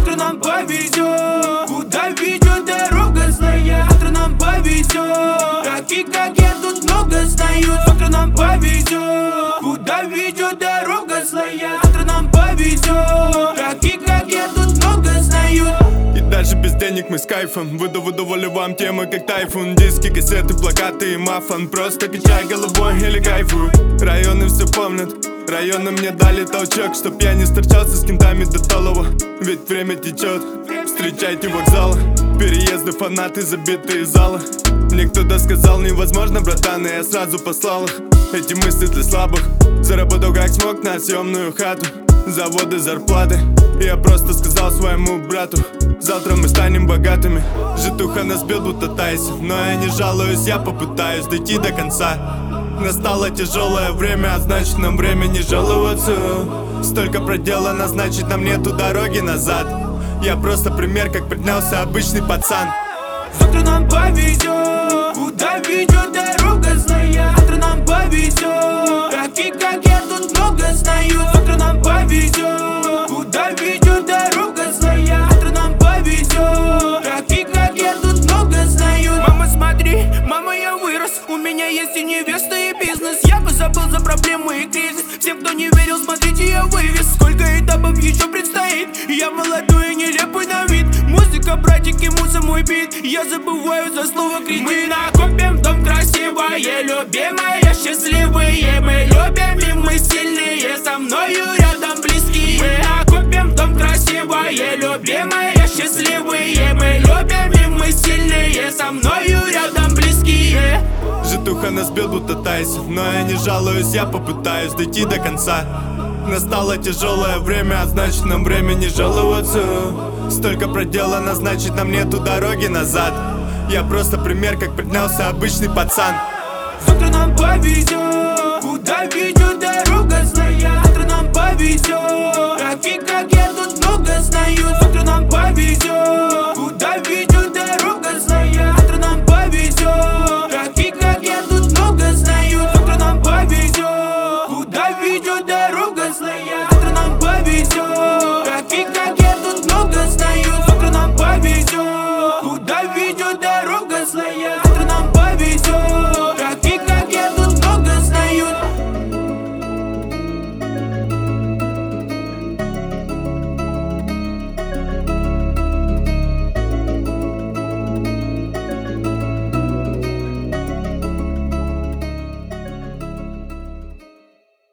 завтра нам повезет. Куда ведет дорога злая, завтра нам повезет. Таких как я тут много знают, завтра нам повезет. Куда ведет дорога злая, завтра нам повезет. Таких как я тут много знают. И даже без денег мы с кайфом выдавали вам темы как тайфун. Диски, кассеты, плакаты и мафон. Просто качай головой или кайфуй. Районы все помнят, районы мне дали толчок, чтоб я не встречался с кентами до талого. Ведь время течет, встречайте вокзалы, переезды, фанаты, забитые залы. Мне кто-то сказал невозможно, братан, и я сразу послал их. Эти мысли для слабых. Заработал как смог на съемную хату, заводы, зарплаты. Я просто сказал своему брату: завтра мы станем богатыми. Житуха нас бьет будто Тайсон, но я не жалуюсь, я попытаюсь дойти до конца. Настало тяжелое время, а значит нам время не жаловаться. Столько проделано, значит нам нету дороги назад. Я просто пример, как поднялся обычный пацан. Завтра нам повезет. Куда ведет дорога злая, завтра нам повезет. Таких как я тут много знают, завтра нам повезет. Куда ведет дорога злая, завтра нам повезет. Таких как я тут много знают. Мама, смотри, мама, я вырос. У меня есть и невеста, и бизнес. Я бы забыл за проблемы и кризис. Всем, кто не верил, смотрите, я вывез. Сколько этапов еще предстоит. Я молодой и нелепый на вид. Музыка, братики, муза, мой бит. Я забываю за слово кредит. Мы накопим дом красивое, любимая, счастливые. Мы любим и мы сильные, со мною рядом близкие. Мы накопим дом красивое, любимая, счастливые. Мы любим и мы сильные, со мною рядом близкие. Житуха нас бьет будто Тайсон, но я не жалуюсь, я попытаюсь дойти до конца. Настало тяжелое время, а значит нам время не жаловаться. Столько проделано, значит нам нету дороги назад. Я просто пример, как поднялся обычный пацан. Завтра нам повезет. Куда ведет дорога злая, завтра нам повезет. Таких как я тут много знают.